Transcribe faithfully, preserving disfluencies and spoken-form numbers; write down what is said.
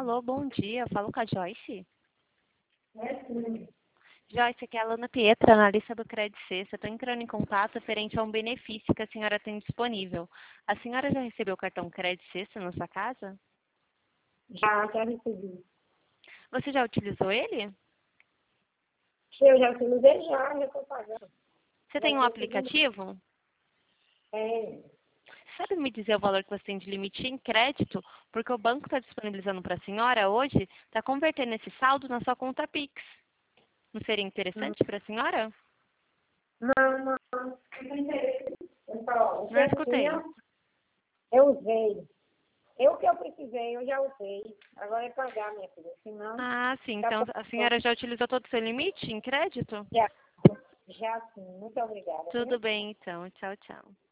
Alô, bom dia. Eu falo com a Joyce. É sim. Joyce, aqui é a Alana Pietra, analista do Credit Suisse. Eu estou entrando em contato referente a um benefício que a senhora tem disponível. A senhora já recebeu o cartão Credit Suisse na sua casa? Já, já recebi. Você já utilizou ele? Se eu já utilizei, já, já estou pagando. Você Já tem um estou seguindo. aplicativo? É. Sabe me dizer o valor que você tem de limite em crédito? Porque o banco está disponibilizando para a senhora hoje, está convertendo esse saldo na sua conta Pix. Não seria interessante para a senhora? Não, não, não tem interesse. Eu só, o que Não eu escutei. tinha, eu usei. Eu que eu precisei, eu já usei. Agora é pagar, minha filha. Senão, Ah, sim. tá Então a bom. senhora já utilizou todo o seu limite em crédito? Já, já sim. Muito obrigada. Tudo Viu? bem, então. Tchau, tchau.